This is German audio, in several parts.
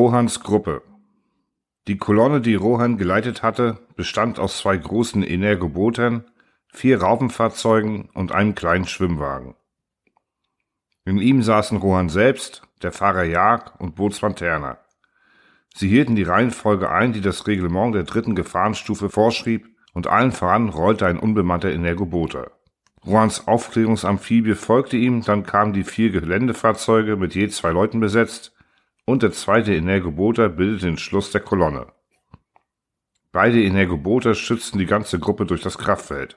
Rohans Gruppe. Die Kolonne, die Rohan geleitet hatte, bestand aus 2 großen Energobotern, 4 Raupenfahrzeugen und einem kleinen Schwimmwagen. In ihm saßen Rohan selbst, der Fahrer Jag und Bootsmann Terner. Sie hielten die Reihenfolge ein, die das Reglement der 3. Gefahrenstufe vorschrieb, und allen voran rollte ein unbemannter Energoboter. Rohans Aufklärungsamphibie folgte ihm, dann kamen die 4 Geländefahrzeuge mit je 2 Leuten besetzt, und der 2. Energoboter bildete den Schluss der Kolonne. Beide Energoboter schützten die ganze Gruppe durch das Kraftfeld.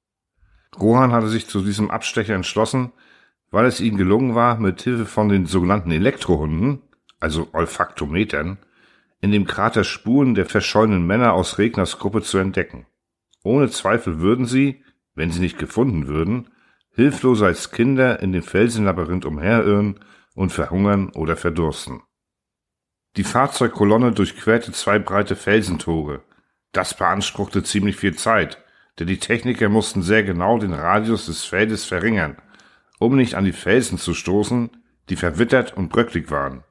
Rohan hatte sich zu diesem Abstecher entschlossen, weil es ihnen gelungen war, mit Hilfe von den sogenannten Elektrohunden, also Olfaktometern, in dem Krater Spuren der verschollenen Männer aus Regners Gruppe zu entdecken. Ohne Zweifel würden sie, wenn sie nicht gefunden würden, hilflos als Kinder in dem Felsenlabyrinth umherirren und verhungern oder verdursten. Die Fahrzeugkolonne durchquerte 2 breite Felsentore. Das beanspruchte ziemlich viel Zeit, denn die Techniker mussten sehr genau den Radius des Feldes verringern, um nicht an die Felsen zu stoßen, die verwittert und bröcklig waren.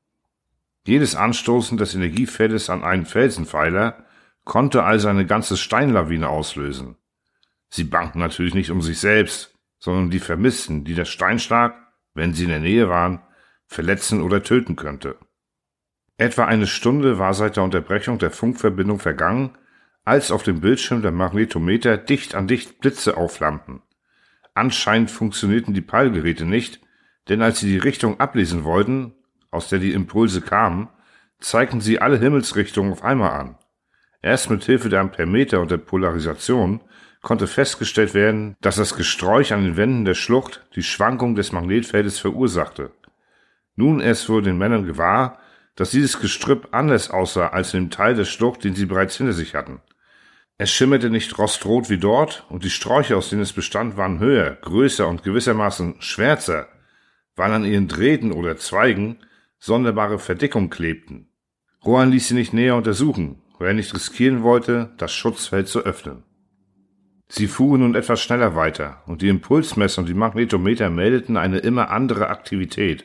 Jedes Anstoßen des Energiefeldes an einen Felsenpfeiler konnte also eine ganze Steinlawine auslösen. Sie bangten natürlich nicht um sich selbst, sondern um die Vermissten, die der Steinschlag, wenn sie in der Nähe waren, verletzen oder töten könnte. Etwa eine Stunde war seit der Unterbrechung der Funkverbindung vergangen, als auf dem Bildschirm der Magnetometer dicht an dicht Blitze aufflammten. Anscheinend funktionierten die Peilgeräte nicht, denn als sie die Richtung ablesen wollten, aus der die Impulse kamen, zeigten sie alle Himmelsrichtungen auf einmal an. Erst mit Hilfe der Ampermeter und der Polarisation konnte festgestellt werden, dass das Gesträuch an den Wänden der Schlucht die Schwankung des Magnetfeldes verursachte. Nun erst wurde den Männern gewahr, dass dieses Gestrüpp anders aussah als in dem Teil der Schlucht, den sie bereits hinter sich hatten. Es schimmerte nicht rostrot wie dort, und die Sträucher, aus denen es bestand, waren höher, größer und gewissermaßen schwärzer, weil an ihren Drähten oder Zweigen sonderbare Verdickungen klebten. Rohan ließ sie nicht näher untersuchen, weil er nicht riskieren wollte, das Schutzfeld zu öffnen. Sie fuhren nun etwas schneller weiter, und die Impulsmesser und die Magnetometer meldeten eine immer andere Aktivität.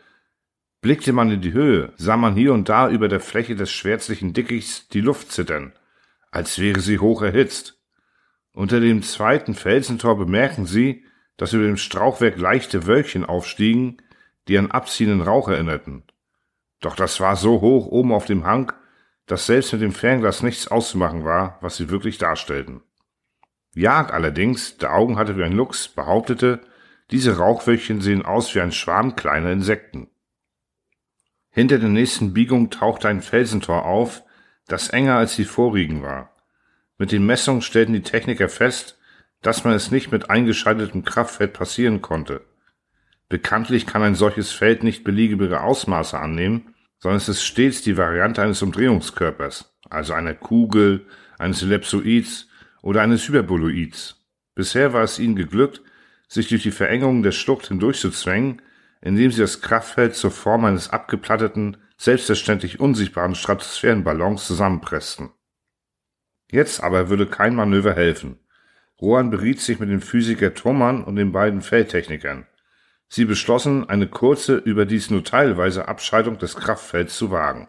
Blickte man in die Höhe, sah man hier und da über der Fläche des schwärzlichen Dickichts die Luft zittern, als wäre sie hoch erhitzt. Unter dem 2. Felsentor bemerkten sie, dass über dem Strauchwerk leichte Wölkchen aufstiegen, die an abziehenden Rauch erinnerten. Doch das war so hoch oben auf dem Hang, dass selbst mit dem Fernglas nichts auszumachen war, was sie wirklich darstellten. Jag allerdings, der Augen hatte wie ein Luchs, behauptete, diese Rauchwölkchen sehen aus wie ein Schwarm kleiner Insekten. Hinter der nächsten Biegung tauchte ein Felsentor auf, das enger als die vorigen war. Mit den Messungen stellten die Techniker fest, dass man es nicht mit eingeschaltetem Kraftfeld passieren konnte. Bekanntlich kann ein solches Feld nicht beliebige Ausmaße annehmen, sondern es ist stets die Variante eines Umdrehungskörpers, also einer Kugel, eines Ellipsoids oder eines Hyperboloids. Bisher war es ihnen geglückt, sich durch die Verengung der Schlucht hindurchzuzwängen, indem sie das Kraftfeld zur Form eines abgeplatteten, selbstverständlich unsichtbaren Stratosphärenballons zusammenpressten. Jetzt aber würde kein Manöver helfen. Rohan beriet sich mit dem Physiker Thomann und den beiden Feldtechnikern. Sie beschlossen, eine kurze, überdies nur teilweise Abschaltung des Kraftfelds zu wagen.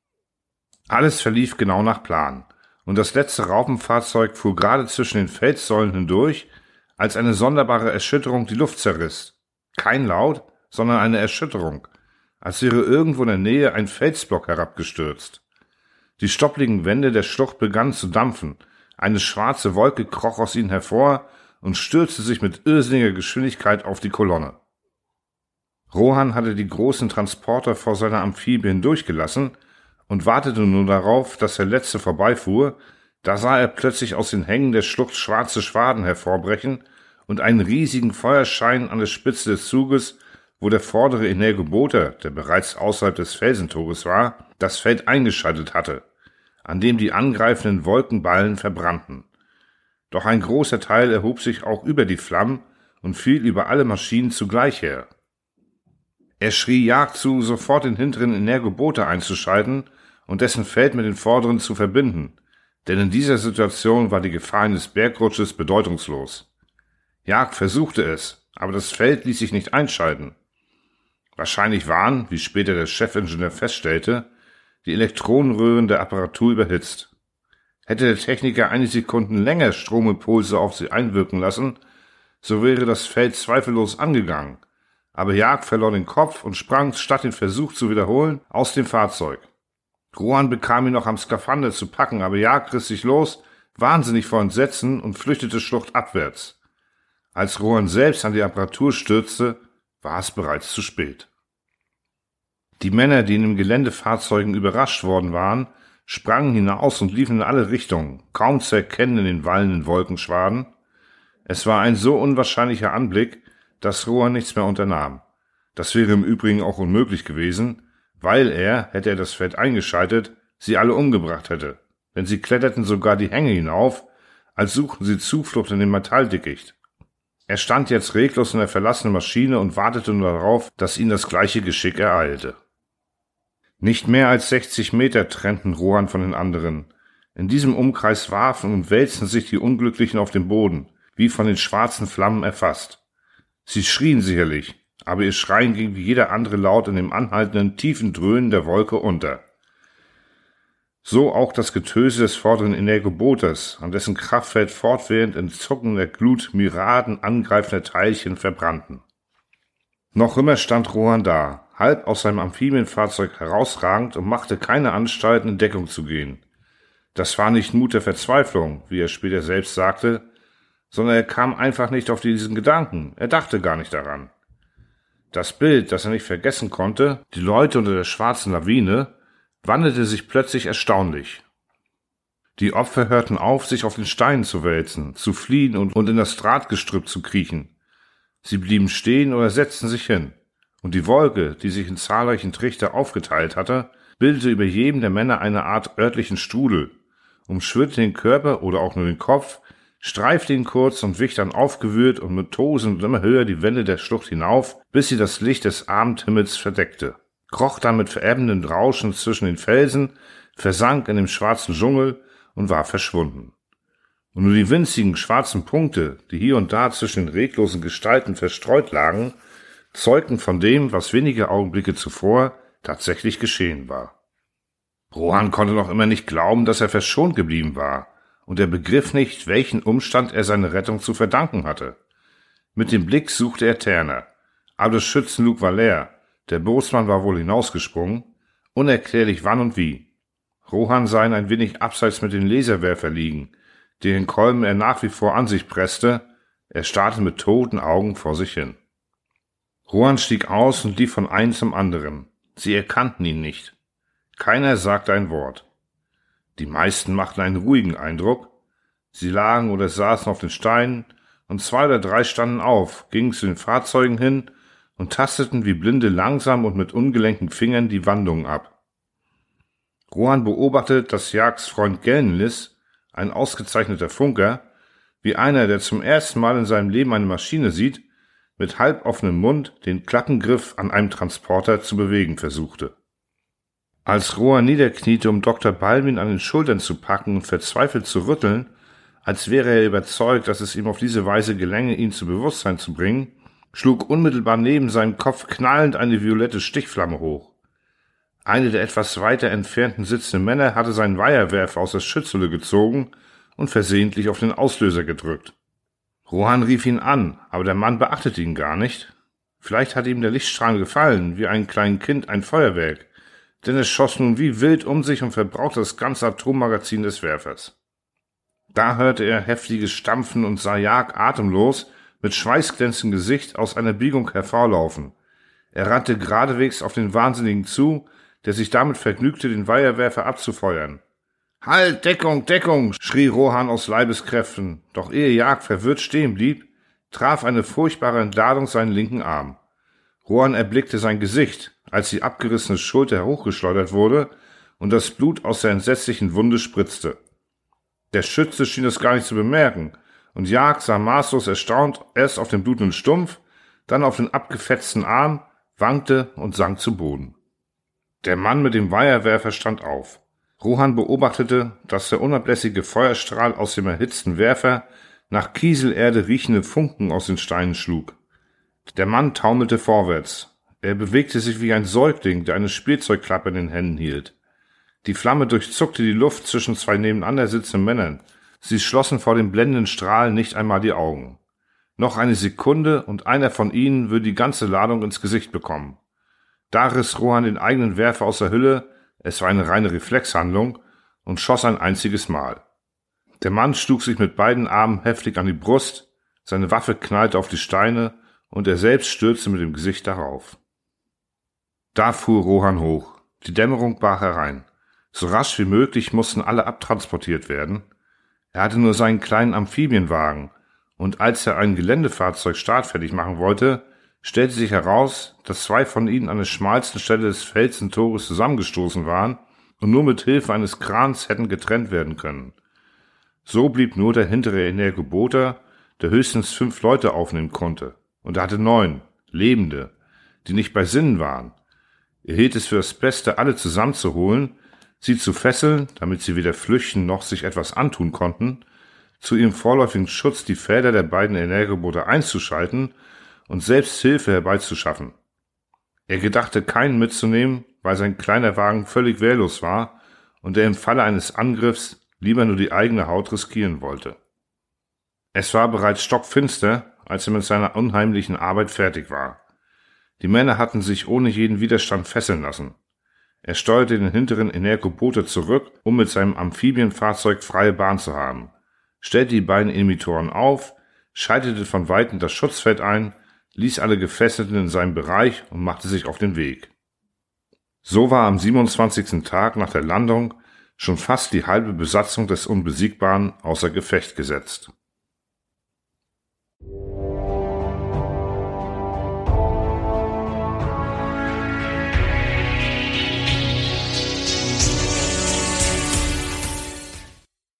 Alles verlief genau nach Plan, und das letzte Raupenfahrzeug fuhr gerade zwischen den Felssäulen hindurch, als eine sonderbare Erschütterung die Luft zerriss. Kein Laut, sondern eine Erschütterung, als wäre irgendwo in der Nähe ein Felsblock herabgestürzt. Die stoppligen Wände der Schlucht begannen zu dampfen, eine schwarze Wolke kroch aus ihnen hervor und stürzte sich mit irrsinniger Geschwindigkeit auf die Kolonne. Rohan hatte die großen Transporter vor seiner Amphibie hindurchgelassen und wartete nun darauf, dass der letzte vorbeifuhr. Da sah er plötzlich aus den Hängen der Schlucht schwarze Schwaden hervorbrechen und einen riesigen Feuerschein an der Spitze des Zuges, wo der vordere Energoboter, der bereits außerhalb des Felsentores war, das Feld eingeschaltet hatte, an dem die angreifenden Wolkenballen verbrannten. Doch ein großer Teil erhob sich auch über die Flammen und fiel über alle Maschinen zugleich her. Er schrie Jag zu, sofort den hinteren Energoboter einzuschalten und dessen Feld mit den vorderen zu verbinden, denn in dieser Situation war die Gefahr eines Bergrutsches bedeutungslos. Jag versuchte es, aber das Feld ließ sich nicht einschalten. Wahrscheinlich waren, wie später der Chefingenieur feststellte, Die Elektronenröhren der Apparatur überhitzt. Hätte der Techniker einige Sekunden länger Stromimpulse auf sie einwirken lassen, so wäre das Feld zweifellos angegangen. Aber Jag verlor den Kopf und sprang, statt den Versuch zu wiederholen, aus dem Fahrzeug. Rohan bekam ihn noch am Skafander zu packen, aber Jag riss sich los, wahnsinnig vor Entsetzen, und flüchtete schluchtabwärts. Als Rohan selbst an die Apparatur stürzte, war es bereits zu spät. Die Männer, die in den Geländefahrzeugen überrascht worden waren, sprangen hinaus und liefen in alle Richtungen, kaum zu erkennen in den wallenden Wolkenschwaden. Es war ein so unwahrscheinlicher Anblick, dass Rohan nichts mehr unternahm. Das wäre im Übrigen auch unmöglich gewesen, weil er, hätte er das Feld eingeschaltet, sie alle umgebracht hätte, denn sie kletterten sogar die Hänge hinauf, als suchten sie Zuflucht in dem Metalldickicht. Er stand jetzt reglos in der verlassenen Maschine und wartete nur darauf, dass ihn das gleiche Geschick ereilte. Nicht mehr als 60 Meter trennten Rohan von den anderen. In diesem Umkreis warfen und wälzten sich die Unglücklichen auf dem Boden, wie von den schwarzen Flammen erfasst. Sie schrien sicherlich, aber ihr Schreien ging wie jeder andere Laut in dem anhaltenden, tiefen Dröhnen der Wolke unter. So auch das Getöse des vorderen Energobotes, an dessen Kraftfeld fortwährend in zuckender Glut Myriaden angreifender Teilchen verbrannten. Noch immer stand Rohan da, halb aus seinem Amphibienfahrzeug herausragend, und machte keine Anstalten, in Deckung zu gehen. Das war nicht Mut der Verzweiflung, wie er später selbst sagte, sondern er kam einfach nicht auf diesen Gedanken, er dachte gar nicht daran. Das Bild, das er nicht vergessen konnte, die Leute unter der schwarzen Lawine, wandelte sich plötzlich erstaunlich. Die Opfer hörten auf, sich auf den Steinen zu wälzen, zu fliehen und in das Drahtgestrüpp zu kriechen. Sie blieben stehen oder setzten sich hin, und die Wolke, die sich in zahlreichen Trichter aufgeteilt hatte, bildete über jedem der Männer eine Art örtlichen Strudel, umschwirrte den Körper oder auch nur den Kopf, streifte ihn kurz und wich dann aufgewühlt und mit tosend immer höher die Wände der Schlucht hinauf, bis sie das Licht des Abendhimmels verdeckte, kroch dann mit verebbendem Rauschen zwischen den Felsen, versank in dem schwarzen Dschungel und war verschwunden. Und nur die winzigen schwarzen Punkte, die hier und da zwischen den reglosen Gestalten verstreut lagen, zeugten von dem, was wenige Augenblicke zuvor tatsächlich geschehen war. Rohan konnte noch immer nicht glauben, dass er verschont geblieben war, und er begriff nicht, welchen Umstand er seine Rettung zu verdanken hatte. Mit dem Blick suchte er Terner, aber das Schützenlug war leer, der Bootsmann war wohl hinausgesprungen, unerklärlich wann und wie. Rohan sah ihn ein wenig abseits mit dem Laserwerfer liegen, den Kolben er nach wie vor an sich presste. Er starrte mit toten Augen vor sich hin. Rohan stieg aus und lief von einem zum anderen. Sie erkannten ihn nicht. Keiner sagte ein Wort. Die meisten machten einen ruhigen Eindruck. Sie lagen oder saßen auf den Steinen, und 2 oder 3 standen auf, gingen zu den Fahrzeugen hin und tasteten wie Blinde langsam und mit ungelenken Fingern die Wandungen ab. Rohan beobachtete, dass Jags Freund Gelnlis, ein ausgezeichneter Funker, wie einer, der zum ersten Mal in seinem Leben eine Maschine sieht, mit halboffenem Mund den Klappengriff an einem Transporter zu bewegen versuchte. Als Rohan niederkniete, um Dr. Balvin an den Schultern zu packen und verzweifelt zu rütteln, als wäre er überzeugt, dass es ihm auf diese Weise gelänge, ihn zu Bewusstsein zu bringen, schlug unmittelbar neben seinem Kopf knallend eine violette Stichflamme hoch. Eine der etwas weiter entfernten sitzenden Männer hatte seinen Weierwerfer aus der Schützhülle gezogen und versehentlich auf den Auslöser gedrückt. Rohan rief ihn an, aber der Mann beachtete ihn gar nicht. Vielleicht hatte ihm der Lichtstrahl gefallen, wie einem kleinen Kind ein Feuerwerk, denn es schoss nun wie wild um sich und verbrauchte das ganze Atommagazin des Werfers. Da hörte er heftiges Stampfen und sah Jag atemlos, mit schweißglänzendem Gesicht aus einer Biegung hervorlaufen. Er rannte geradewegs auf den Wahnsinnigen zu, der sich damit vergnügte, den Weierwerfer abzufeuern. »Halt, Deckung, Deckung!« schrie Rohan aus Leibeskräften, doch ehe Jag verwirrt stehen blieb, traf eine furchtbare Entladung seinen linken Arm. Rohan erblickte sein Gesicht, als die abgerissene Schulter hochgeschleudert wurde und das Blut aus der entsetzlichen Wunde spritzte. Der Schütze schien es gar nicht zu bemerken, und Jag sah maßlos erstaunt erst auf den blutenden Stumpf, dann auf den abgefetzten Arm, wankte und sank zu Boden. Der Mann mit dem Weierwerfer stand auf. Rohan beobachtete, dass der unablässige Feuerstrahl aus dem erhitzten Werfer nach Kieselerde riechende Funken aus den Steinen schlug. Der Mann taumelte vorwärts. Er bewegte sich wie ein Säugling, der eine Spielzeugklappe in den Händen hielt. Die Flamme durchzuckte die Luft zwischen zwei nebeneinander sitzenden Männern. Sie schlossen vor dem blendenden Strahl nicht einmal die Augen. Noch eine Sekunde und einer von ihnen würde die ganze Ladung ins Gesicht bekommen. Da riss Rohan den eigenen Werfer aus der Hülle, es war eine reine Reflexhandlung, und schoss ein einziges Mal. Der Mann schlug sich mit beiden Armen heftig an die Brust, seine Waffe knallte auf die Steine und er selbst stürzte mit dem Gesicht darauf. Da fuhr Rohan hoch. Die Dämmerung brach herein. So rasch wie möglich mussten alle abtransportiert werden. Er hatte nur seinen kleinen Amphibienwagen, und als er ein Geländefahrzeug startfertig machen wollte, stellte sich heraus, dass zwei von ihnen an der schmalsten Stelle des Felsentores zusammengestoßen waren und nur mit Hilfe eines Krans hätten getrennt werden können. So blieb nur der hintere Energoboter, der höchstens 5 Leute aufnehmen konnte, und er hatte 9, Lebende, die nicht bei Sinnen waren. Er hielt es für das Beste, alle zusammenzuholen, sie zu fesseln, damit sie weder flüchten noch sich etwas antun konnten, zu ihrem vorläufigen Schutz die Felder der beiden Energoboter einzuschalten und selbst Hilfe herbeizuschaffen. Er gedachte, keinen mitzunehmen, weil sein kleiner Wagen völlig wehrlos war und er im Falle eines Angriffs lieber nur die eigene Haut riskieren wollte. Es war bereits stockfinster, als er mit seiner unheimlichen Arbeit fertig war. Die Männer hatten sich ohne jeden Widerstand fesseln lassen. Er steuerte den hinteren Energoboter zurück, um mit seinem Amphibienfahrzeug freie Bahn zu haben, stellte die beiden Emittoren auf, schaltete von Weitem das Schutzfeld ein, ließ alle Gefesselten in seinem Bereich und machte sich auf den Weg. So war am 27. Tag nach der Landung schon fast die halbe Besatzung des Unbesiegbaren außer Gefecht gesetzt.